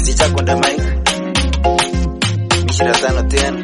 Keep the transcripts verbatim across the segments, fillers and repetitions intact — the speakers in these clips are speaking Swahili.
sichakonda mic mishira tano tena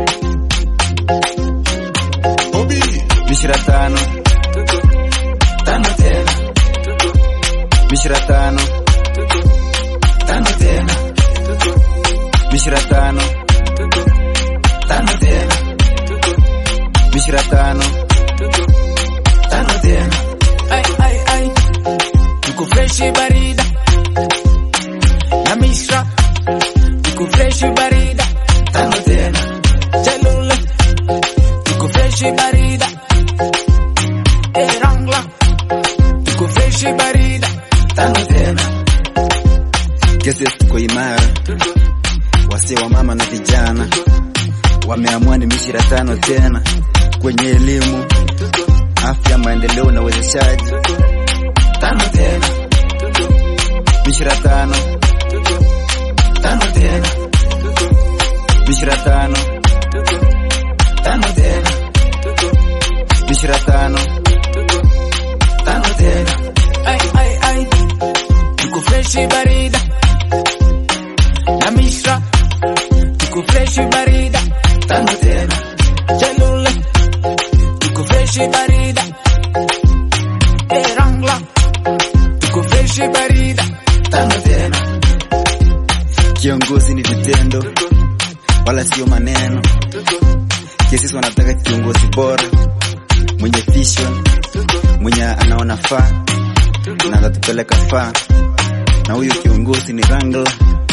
Obi mishira tano tano tena mishira tano tano tena mishira tano tano tena mishira tano tano tena ay ay ay tuko fresh barida na mishra tuko fresh barida tano tena Jalule tuko fresh barida Erangla tuko fresh barida tano tena kesi tuko imara wase wa mama na vijana wameamua ni mishira tano tena kwenye elimu afya maendeleo na uwezeshaji tano tena mishira tano tano tena mishira tano tano tena mishira tano tano tena ay ay ay tuko fresh barida na mishra tuko fresh barida tano tena Jalule tuko fresh barida Erangla tuko fresh barida tano tena kiongozi ni vitendo wala sio maneno kesi wanataka kiongozi bora mwenye vision mwenye anaona faa na atatupeleka faa na huyo kiongozi ni Rangla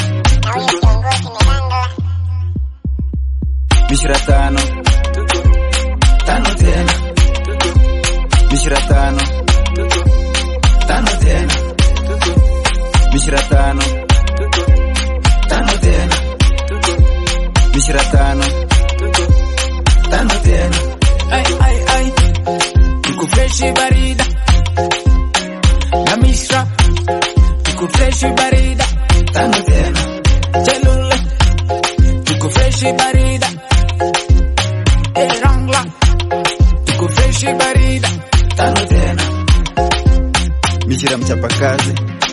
mishira tano tano tena mishira tano tano tena mishira tano tano tena mishira tano tano tena ay ay ay tuko fresh barida na mishra tuko fresh barida tano tena Jalule tuko fresh barida Erangla tuko fresh barida tano tena mishira mchapakazi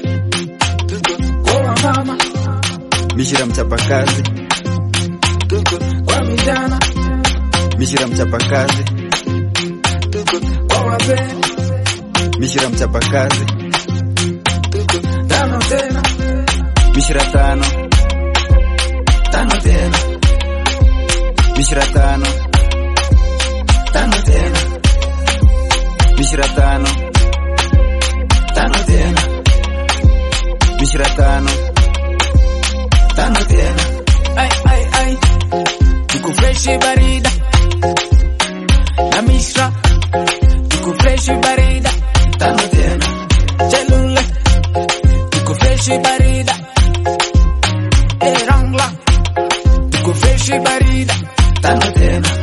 kwa mama mishira mchapakazi kwa vijana mishira mchapakazi kwa wazee mishira mchapakazi tano tena mishira tano tano tena mishira tano tano tena mishira tano tano tena mishira tano tano tena ay ay ay tuko fresh barida na mishra tuko fresh barida tano tena Jalule tuko fresh barida Erangla tuko fresh barida tano tena